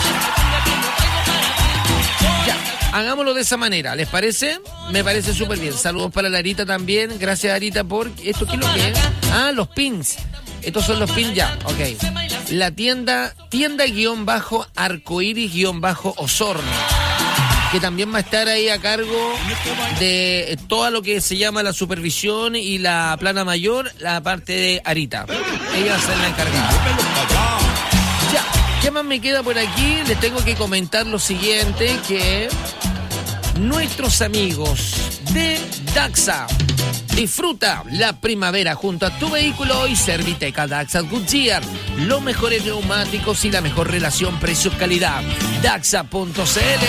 [SPEAKER 1] Ya, hagámoslo de esa manera, ¿les parece? Me parece súper bien. Saludos para Larita también. Gracias, Larita, por... ¿Esto qué es lo que es? Ah, los pins. Estos son los pins ya, ok. La tienda, tienda guión bajo arcoiris guión bajo Osorno, que también va a estar ahí a cargo de todo lo que se llama la supervisión y la plana mayor, la parte de Arita. Ella va a ser la encargada. Ya, ¿qué más me queda por aquí? Les tengo que comentar lo siguiente, que nuestros amigos de Daxa, disfruta la primavera junto a tu vehículo y Serviteca Daxa Goodyear. Los mejores neumáticos y la mejor relación precio-calidad. Daxa punto c l.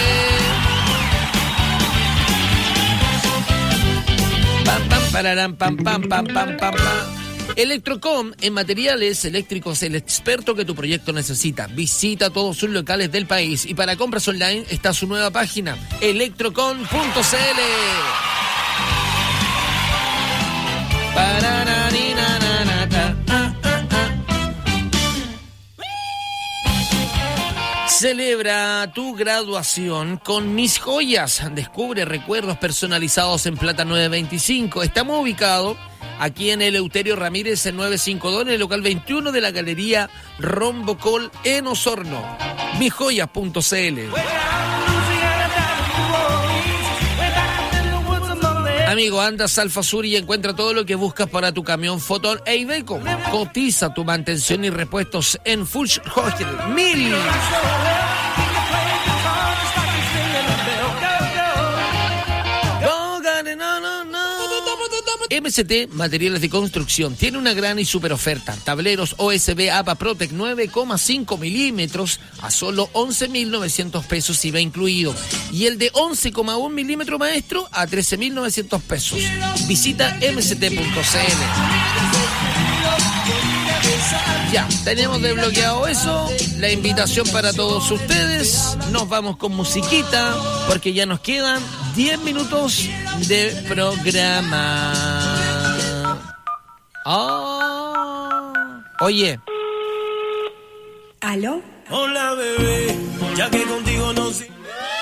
[SPEAKER 1] Pam, pam, pararam, pam, pam, pam, pam, pam, pam. Electrocom, en materiales eléctricos, el experto que tu proyecto necesita. Visita todos sus locales del país y para compras online está su nueva página, electrocom punto c l. Celebra tu graduación con Mis Joyas. Descubre recuerdos personalizados en Plata nueve veinticinco. Estamos ubicados aquí en Eleuterio Ramírez en novecientos cincuenta y dos, en el local veintiuno de la Galería Rombocol en Osorno. mis joyas punto c l. Amigo, anda a Alfa Sur y encuentra todo lo que buscas para tu camión Fotón e Iveco. Cotiza tu mantención y repuestos en Fuchs Hostel mil. M S T Materiales de Construcción tiene una gran y super oferta. Tableros O S B A P A Protec nueve coma cinco milímetros a solo once mil novecientos pesos I V A incluido. Y el de once coma uno milímetros maestro a trece mil novecientos pesos. Visita m s t punto c l. Ya, tenemos desbloqueado eso. La invitación para todos ustedes. Nos vamos con musiquita porque ya nos quedan diez minutos de programa. Oh. Oye.
[SPEAKER 14] ¿Aló?
[SPEAKER 3] Hola, bebé, ya que contigo no sé.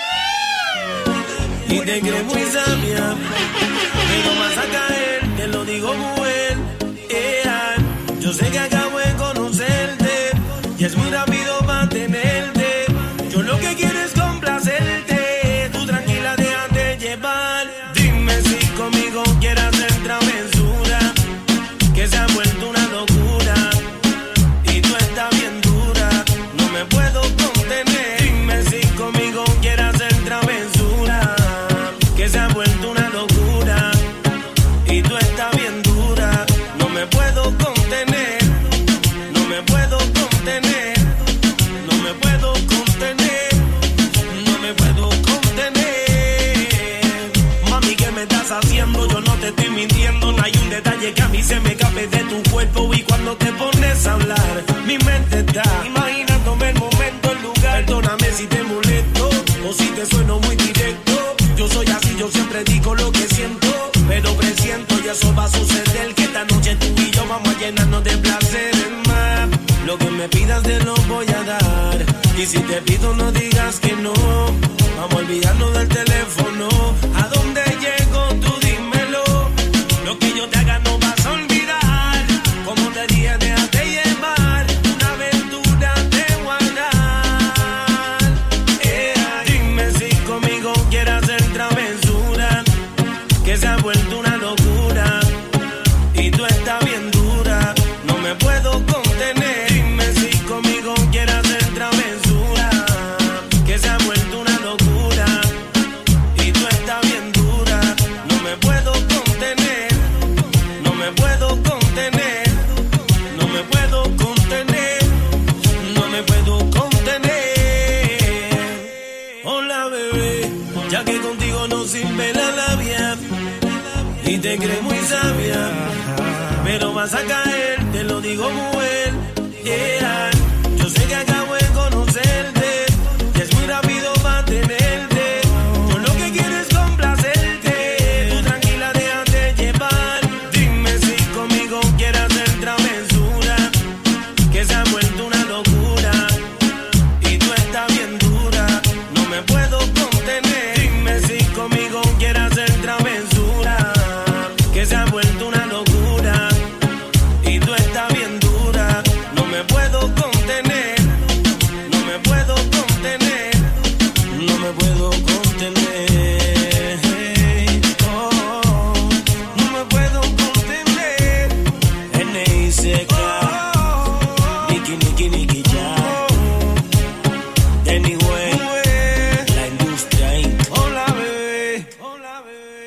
[SPEAKER 3] Y te crees muy sabia, pero vas a caer, te lo digo muy bien. Yeah. Yo sé que acabo de conocerte y es muy rápido mantenerte. Yo lo que quiero es complacerte. Tú tranquila, déjate llevar. Dime si conmigo quieres hacer travesura, que se ha vuelto una locura y tú estás bien dura. No me puedo contener. Dime si conmigo quieres hacer travesura, que se ha vuelto una locura y tú estás bien dura. No me puedo contener, no me puedo contener, no me puedo contener, no me puedo contener. Mami, ¿qué me estás haciendo? Yo no te estoy mintiendo, no hay un detalle que a mí se me escape de tu cuerpo. Y cuando te pones a hablar, mi mente está imaginándome el momento, el lugar. Perdóname si te molesto o si te sueno muy directo. Yo soy así, yo siempre digo lo que siento, pero presiento y eso va a suceder, que esta noche tú y yo vamos a llenarnos de placeres más. Lo que me pidas te lo voy a dar, y si te pido no digas que no. Vamos a olvidarnos del teléfono. ¿A dónde llego? Tú dímelo. Lo que yo te haga no vas a olvidar. Como te dije, déjate llevar. Una aventura te voy a dar. Yeah. Dime si conmigo quieres hacer travesura, que se ha vuelto una locura y tú estás bien dura. No me puedo contener. Dime si conmigo quieres hacer travesura, que se ha vuelto una locura
[SPEAKER 14] te crees muy sabia, pero vas a caer, te lo digo muy bien. Yeah. Yo sé que acabo de conocerte y es muy rápido para tenerte. Yo lo que quiero es complacerte. Tú tranquila, déjate llevar. Dime si conmigo quieres hacer travesura, que se ha vuelto una locura y tú estás bien dura. No me puedo contener. Dime si conmigo quieres hacer travesura, que se ha vuelto una locura y tú estás bien dura. No me puedo contener, no me puedo contener, no me puedo contener. Oh, no me puedo contener. N I C K, Niki, Niki, Niki, ya. Anyway, la industria Inc. Hola, bebé. Hola, bebé.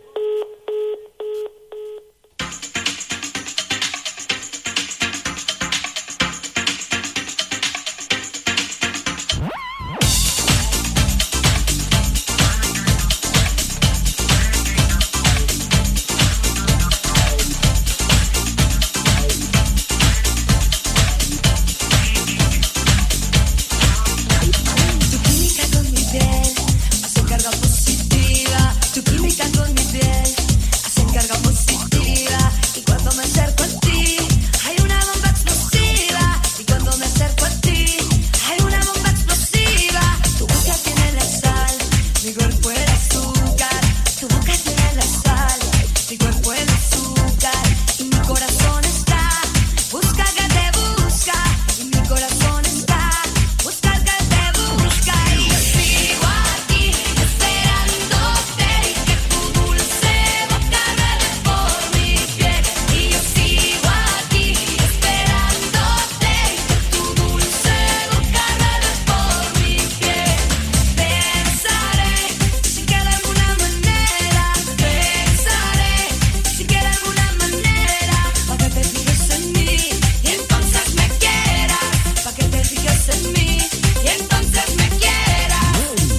[SPEAKER 2] Tu química con mi piel hace carga positiva. Tu química con mi piel hace carga positiva. Y cuando me acerco a ti, hay una bomba explosiva. Y cuando me acerco a ti, hay una bomba explosiva. Tu boca tiene la sal, mi cuerpo el azúcar. Tu boca tiene la sal, mi cuerpo el azúcar. Y mi corazón está, busca que te busca. Y mi corazón está, busca que te busca. Y yo sigo aquí esperándote y que tu dulce boca ruede por mi piel. Y yo sigo aquí esperándote y que tu dulce boca ruede por mi piel. Pensaré si queda alguna manera, pensaré si queda alguna manera para que te fijes en mí y entonces me quieras, para que te fijes en mí y entonces me quieras.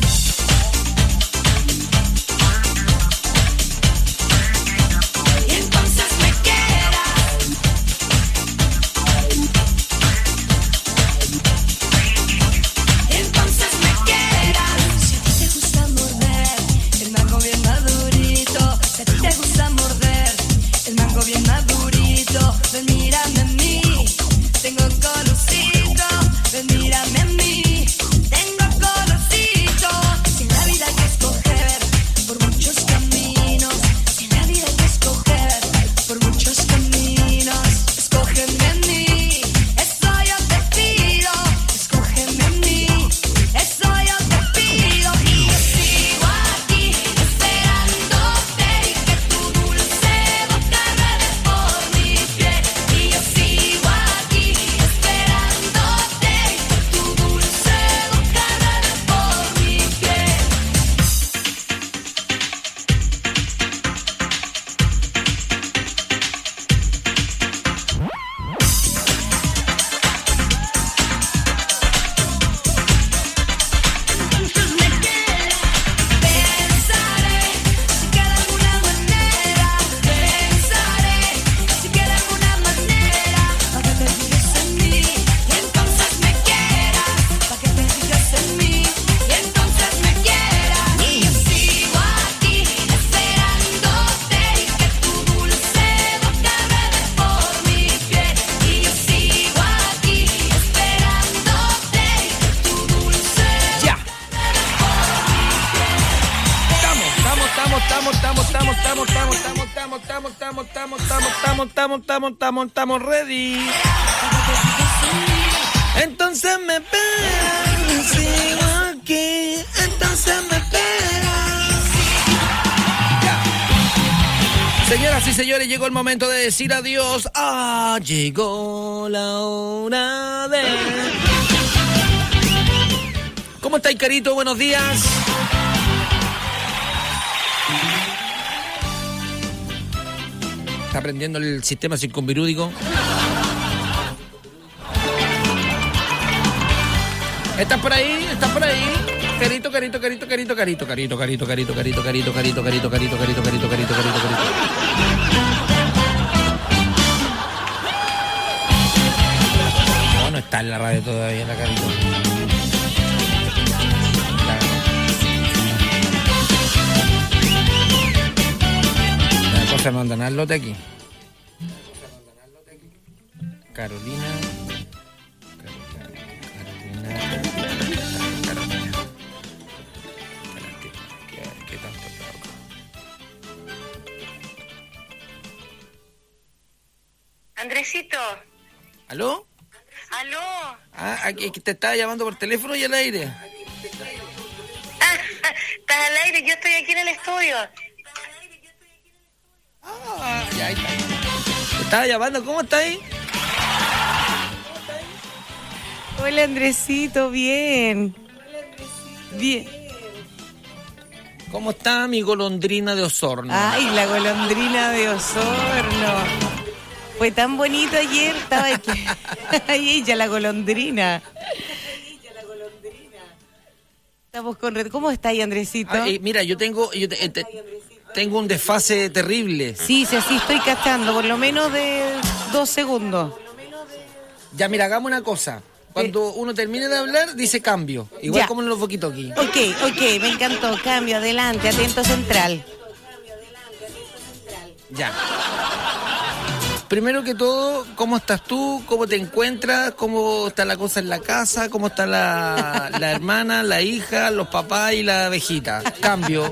[SPEAKER 2] Y entonces me quieras. Y entonces me quieras. Si a ti te gusta morder el mango bien madurito, si a ti te gusta morder el mango bien madurito, ven mírame a mí, tengo colorcito, ven mírame a mí, tengo colorcito. Si en la vida hay que escoger por muchos caminos, si en la vida hay que escoger por muchos caminos, escógeme a mí, eso yo te pido, escógeme a mí, eso yo te pido. Y yo sigo aquí esperándote y que tu dulce boca ruede por mi piel. Y yo sigo aquí esperándote y que tu dulce boca ruede por mi piel. Pensaré si queda alguna manera, pensaré si queda alguna manera para que te fijes en mí y entonces me quieras, para que te fijes en mí y entonces me quieras. Y yo sigo aquí esperándote y que tu dulce boca ruede por mi piel. Y yo sigo aquí esperándote y que tu dulce
[SPEAKER 1] Ya. Estamos, estamos, estamos, estamos, estamos, estamos, estamos, estamos, estamos, estamos, estamos, estamos, estamos, estamos, estamos, estamos, estamos, estamos, estamos ready. Entonces me esperas, sigo aquí, entonces me esperas. Ya. Señoras y señores, llegó el momento de decir adiós. Ah, llegó la hora de... ¿Cómo estáis, Carito? Buenos días. Está aprendiendo el sistema circunvirúdico. ¿Estás por ahí? ¿Estás por ahí? Carito, carito, carito, carito, carito, carito, carito, carito, carito, carito, carito, carito, carito, carito, carito, carito, carito, carito, carito. No, no está en la radio todavía la Carito. La cosa no andan al lote aquí. Carolina. Carolina. Carolina. Espérate, ¿qué, qué tanto toca?
[SPEAKER 15] Andresito.
[SPEAKER 1] ¿Aló?
[SPEAKER 15] ¿Aló?
[SPEAKER 1] Ah, aquí te estaba llamando por teléfono y al aire.
[SPEAKER 15] Ah, estás al aire, yo estoy aquí en el estudio.
[SPEAKER 1] Ah, ya ahí está. Te estaba llamando, ¿cómo estás ahí?
[SPEAKER 16] Hola Andresito, bien. Bien.
[SPEAKER 1] ¿Cómo está mi golondrina de Osorno?
[SPEAKER 16] Ay, la golondrina de Osorno. Fue tan bonito ayer, estaba aquí. Ay, ella, la golondrina. Estamos con red. ¿Cómo está ahí, Andresito?
[SPEAKER 1] Ay, mira, yo tengo yo te, te, tengo un desfase terrible.
[SPEAKER 16] Sí, sí, así estoy cachando, por lo menos de dos segundos.
[SPEAKER 1] Ya, mira, hagamos una cosa. Cuando uno termine de hablar, dice cambio. Igual
[SPEAKER 16] Ya.
[SPEAKER 1] como en los boquitos aquí.
[SPEAKER 16] Ok, ok, me encantó. Cambio, adelante, atento central.
[SPEAKER 1] Ya. Primero que todo, ¿cómo estás tú? ¿Cómo te encuentras? ¿Cómo está la cosa en la casa? ¿Cómo está la, la hermana, la hija, los papás y la abejita? Cambio.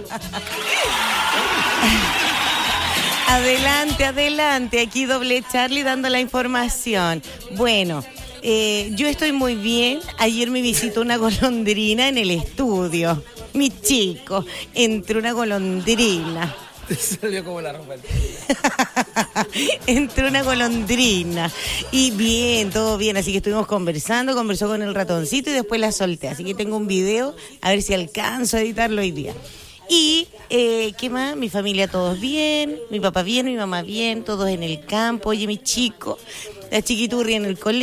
[SPEAKER 16] Adelante, adelante. Aquí doble Charlie dando la información. Bueno, eh, yo estoy muy bien. Ayer me visitó una golondrina en el estudio. Mi chico, entró una golondrina.
[SPEAKER 1] Te salió como la ropa.
[SPEAKER 16] Entró una golondrina. Y bien, todo bien. Así que estuvimos conversando, conversó con el ratoncito y después la solté. Así que tengo un video, a ver si alcanzo a editarlo hoy día. Y, eh, ¿qué más? Mi familia todos bien, mi papá bien, mi mamá bien, todos en el campo. Oye, mi chico, la chiquiturri en el colegio.